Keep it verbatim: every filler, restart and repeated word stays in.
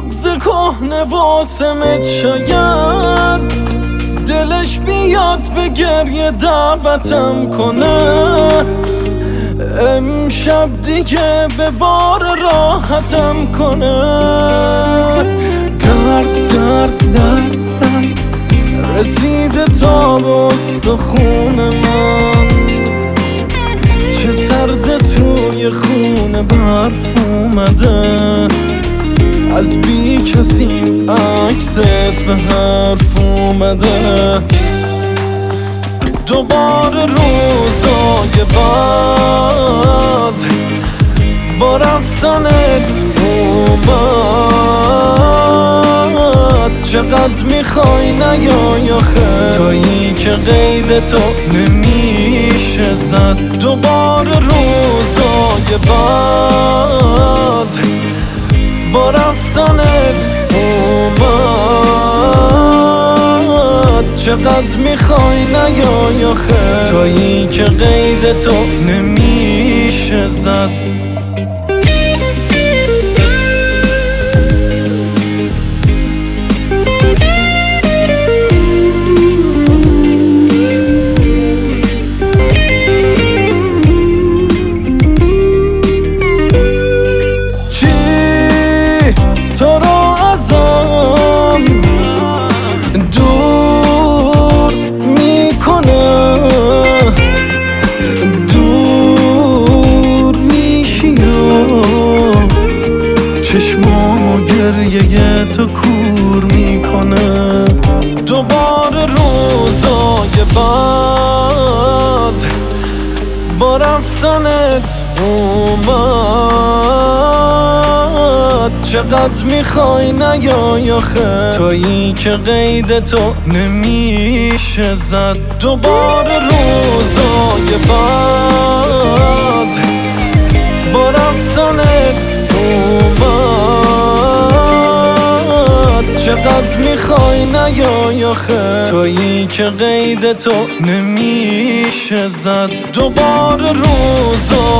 بغض کهنه واسمت شاید دلش بیاد به گریه دعوتم کنه. امشب دیگه به بار راحتم کنه. درد درد درد درد رسیده تا به استخون من، چه سرده توی خونه برف اومده. از بی کسی عکست به حرف اومده. دوباره روزای بعد با رفتنت اومد. چقدر میخوای نیای آخه تویی که قید تو نمیشه زد. دوباره روزای بعد با رفتنت اومد. چقدر میخوای نیای آخه تویی که قید تو نمیشه زد. تو رو ازم دور میکنه، دور میشی و چشمامو گریه تو کور میکنه. دوباره روزای بعد با رفتنت اومد. چقدر میخوای نیای آخه تویی که قید تو نمیشه زد. دوباره روزای بعد با رفتنت اومد. چقدر میخوای نیای آخه تویی که قید تو نمیشه زد. دوباره روزای